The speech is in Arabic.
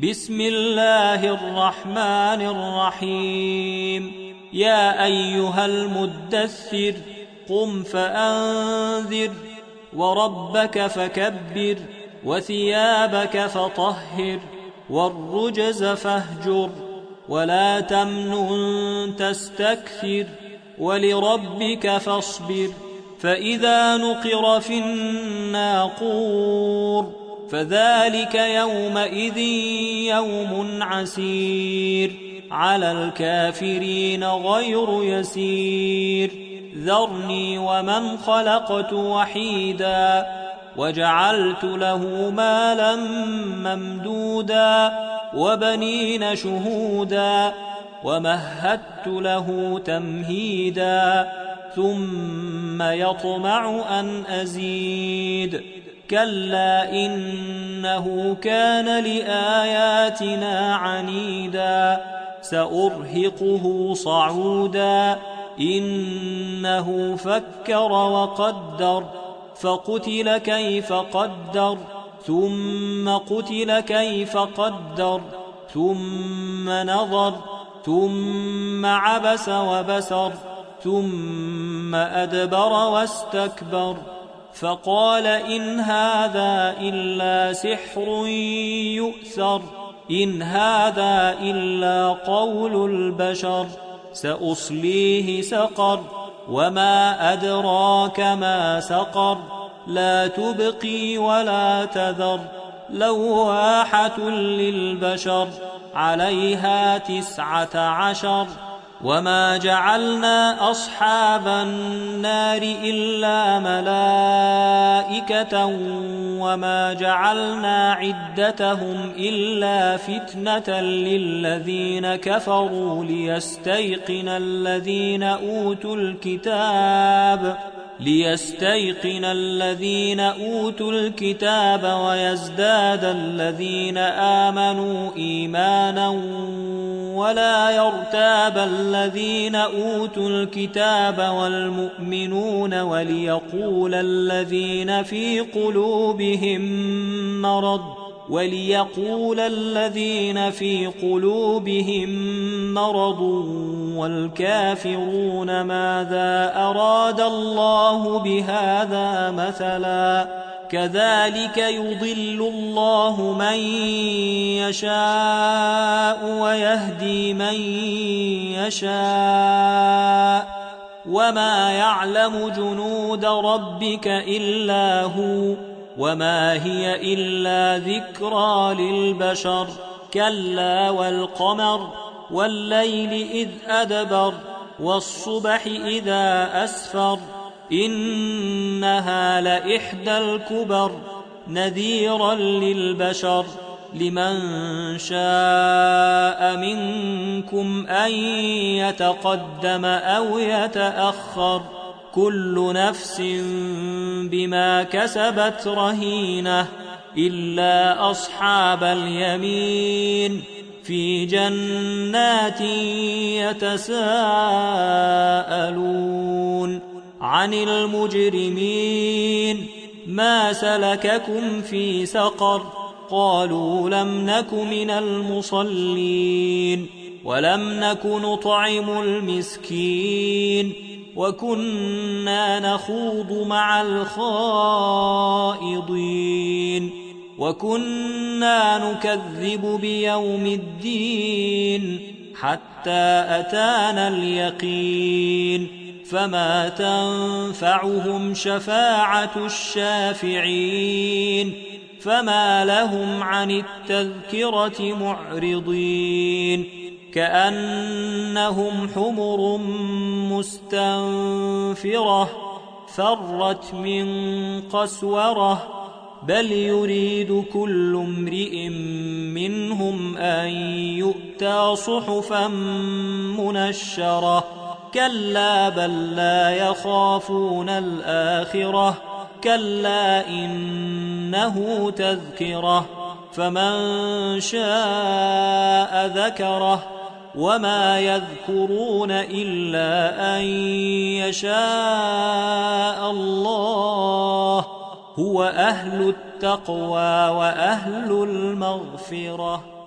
بسم الله الرحمن الرحيم يا أيها المدثر قم فأنذر وربك فكبر وثيابك فطهر والرجز فاهجر ولا تمنن تستكثر ولربك فاصبر فإذا نقر في الناقور فذلك يومئذ يوم عسير على الكافرين غير يسير ذرني ومن خلقت وحيدا وجعلت له مالا ممدودا وبنين شهودا ومهدت له تمهيدا ثم يطمع أن أزيد كلا إنه كان لآياتنا عنيدا سأرهقه صعودا إنه فكر وقدر فقتل كيف قدر ثم قتل كيف قدر ثم نظر ثم عبس وبسر ثم أدبر واستكبر فقال إن هذا إلا سحر يؤثر إن هذا إلا قول البشر سأصليه سقر وما أدراك ما سقر لا تبقي ولا تذر لواحة للبشر عليها 19 وما جعلنا أصحاب النار إلا ملائكة وما جعلنا عدتهم إلا فتنة للذين كفروا ليستيقن الذين أوتوا الكتاب ويزداد الذين آمنوا إيمانا ولا يرتاب الذين أوتوا الكتاب والمؤمنون وليقول الذين في قلوبهم مرض والكافرون ماذا أراد الله بهذا مثلا كذلك يضل الله من يشاء ويهدي من يشاء وما يعلم جنود ربك إلا هو وما هي إلا ذكرى للبشر كلا والقمر والليل إذ أدبر والصبح إذا أسفر إنها لإحدى الكبر نذيرا للبشر لمن شاء منكم أن يتقدم أو يتأخر كل نفس بما كسبت رهينة إلا أصحاب اليمين في جنات يتساءلون عن المجرمين ما سلككم في سقر قالوا لم نك من المصلين ولم نك نطعم المسكين وكنا نخوض مع الخائضين وكنا نكذب بيوم الدين حتى أتانا اليقين فما تنفعهم شفاعة الشافعين فما لهم عن التذكرة معرضين كأنهم حمر مستنفرة فرت من قسورة بل يريد كل امرئ منهم أن يؤتى صحفا منشرة كلا بل لا يخافون الآخرة كلا إنه تذكرة فمن شاء ذكره وما يذكرون إلا أن يشاء الله هو أهل التقوى وأهل المغفرة.